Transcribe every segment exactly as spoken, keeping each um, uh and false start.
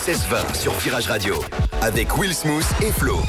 seize vingt sur Virage Radio avec Will Smooth et Flo.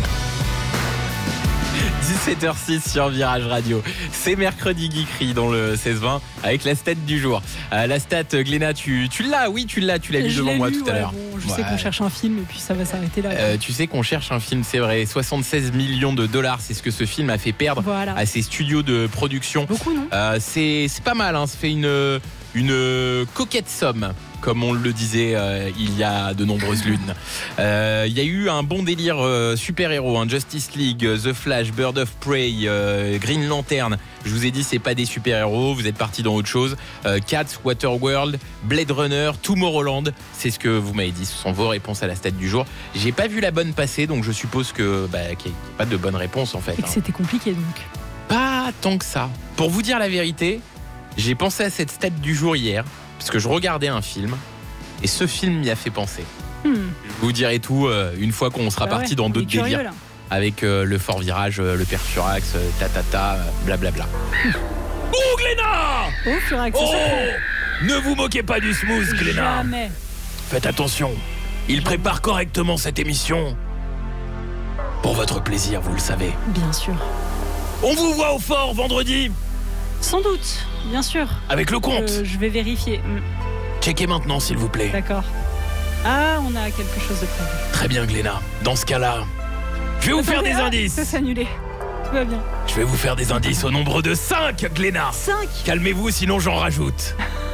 dix-sept heures six sur Virage Radio. C'est mercredi geekery dans le seize vingt avec la stat du jour. Euh, la stat, Gléna, tu, tu l'as, oui, tu l'as, tu l'as lu devant moi lu, tout à ouais, l'heure. Bon, je ouais. sais qu'on cherche un film et puis ça va s'arrêter là. Euh, tu sais qu'on cherche un film, c'est vrai. soixante-seize millions de dollars, c'est ce que ce film a fait perdre voilà. à ses studios de production. Beaucoup, non euh, c'est, c'est pas mal, hein, ça fait une, une coquette somme. Comme on le disait euh, il y a de nombreuses lunes. Il euh, y a eu un bon délire euh, super-héros, hein, Justice League, The Flash, Bird of Prey, euh, Green Lantern. Je vous ai dit, c'est pas des super-héros, vous êtes partis dans autre chose. Euh, Cats, Waterworld, Blade Runner, Tomorrowland, c'est ce que vous m'avez dit. Ce sont vos réponses à la stat du jour. J'ai pas vu la bonne passer, donc je suppose que bah, qu'il n'y a pas de bonne réponse en fait. Et que hein. c'était compliqué donc. Pas tant que ça. Pour vous dire la vérité, j'ai pensé à cette stat du jour hier. Parce que je regardais un film et ce film m'y a fait penser. Hmm. Je vous dirai tout euh, une fois qu'on sera bah parti ouais, dans d'autres curieux, délires. là. Avec euh, le fort virage, euh, le père Furax, euh, tatata, euh, blablabla. Oh Gléna! Oh Furax, Oh ça Ne vous moquez pas du smooth, Gléna. Jamais. Faites attention, il prépare correctement cette émission. Pour votre plaisir, vous le savez. Bien sûr. On vous voit au fort vendredi Sans doute, bien sûr. avec le compte. Euh, je vais vérifier. Hmm, Checkez maintenant, s'il vous plaît. D'accord. Ah, on a quelque chose de prévu. Très bien, Gléna. Dans ce cas-là, je vais vous faire Attendez, des ah, indices. Ça s'est annulé. Tout va bien. Je vais vous faire des indices au nombre de cinq, Gléna. cinq. Calmez-vous, sinon j'en rajoute.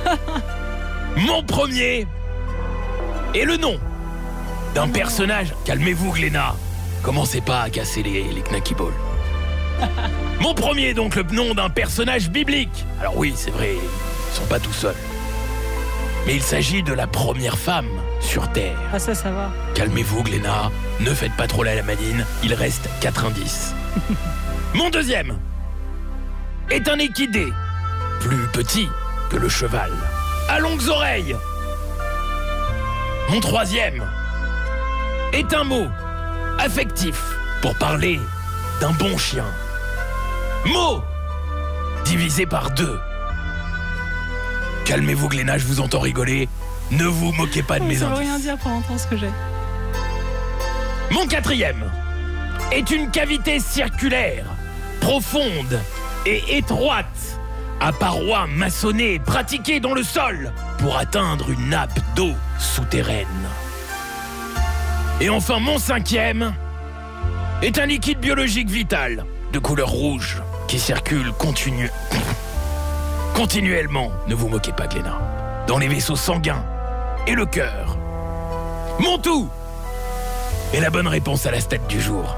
Mon premier est le nom d'un personnage. Calmez-vous, Gléna. Commencez pas à casser les, les knacky balls. Mon premier est donc le nom d'un personnage biblique. Alors oui, c'est vrai, ils sont pas tout seuls. Mais il s'agit de la première femme sur Terre. Ah ça, ça va. Calmez-vous, Gléna. Ne faites pas trop la lamanine. Il reste quatre indices. Mon deuxième est un équidé, plus petit que le cheval, à longues oreilles. Mon troisième est un mot affectif pour parler d'un bon chien. Mot divisé par deux. Calmez-vous, Gléna, je vous entends rigoler. Ne vous moquez pas de Oh, mes ça veut indices. rien dire pour entendre ce que j'ai. Mon quatrième est une cavité circulaire, profonde et étroite, à parois maçonnées pratiquées dans le sol pour atteindre une nappe d'eau souterraine. Et enfin, mon cinquième est un liquide biologique vital de couleur rouge qui circule continu... continuellement, ne vous moquez pas, Gléna, dans les vaisseaux sanguins et le cœur. Mon tout est la bonne réponse à la stat du jour.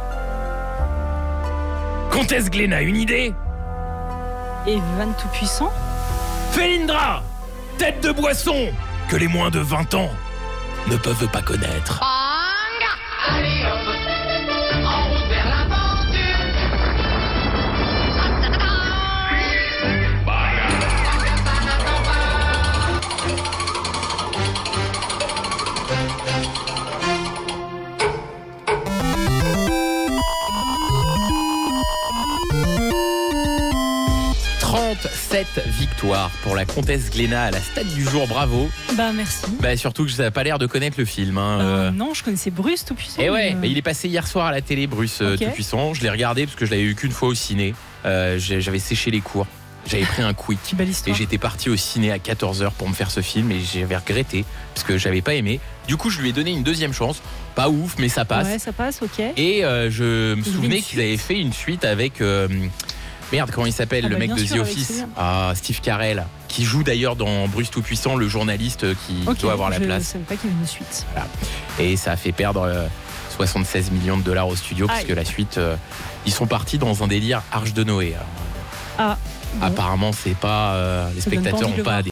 Comtesse Gléna, une idée? Evan Tout-Puissant. Félindra, tête de boisson que les moins de vingt ans ne peuvent pas connaître. Allez hop, en route vers l'aventure. Ça n'attend trente-sept victoires pour la comtesse Gléna à la stat du jour, bravo. Bah merci. Bah surtout que ça n'a pas l'air de connaître le film. Hein. Euh, euh. non, je connaissais Bruce Tout-Puissant. Et ouais, mais, euh, bah, il est passé hier soir à la télé, Bruce euh, Ok. Tout-Puissant. Je l'ai regardé parce que je l'avais eu qu'une fois au ciné. Euh, j'ai- j'avais séché les cours. J'avais pris un quick. Belle Et histoire. j'étais parti au ciné à quatorze heures pour me faire ce film et j'avais regretté parce que j'avais pas aimé. Du coup, je lui ai donné une deuxième chance. Pas ouf, mais ça passe. Ouais, ça passe, ok. Et euh, je me Ils souvenais une qu'ils avaient fait une suite avec... euh, merde, comment il s'appelle, Ah le bah, mec bien de sûr, The avec Office. Sylvain. Ah, Steve Carell, qui joue d'ailleurs dans Bruce Tout-Puissant, le journaliste qui Ok, doit avoir la je place. savais pas qu'il y avait une suite. Et ça a fait perdre euh, soixante-seize millions de dollars au studio parce Aïe. que la suite, euh, ils sont partis dans un délire Arche de Noé. Alors, Ah, bon. apparemment, c'est pas... euh, les Ça donne pas spectateurs envie de n'ont le pas voir.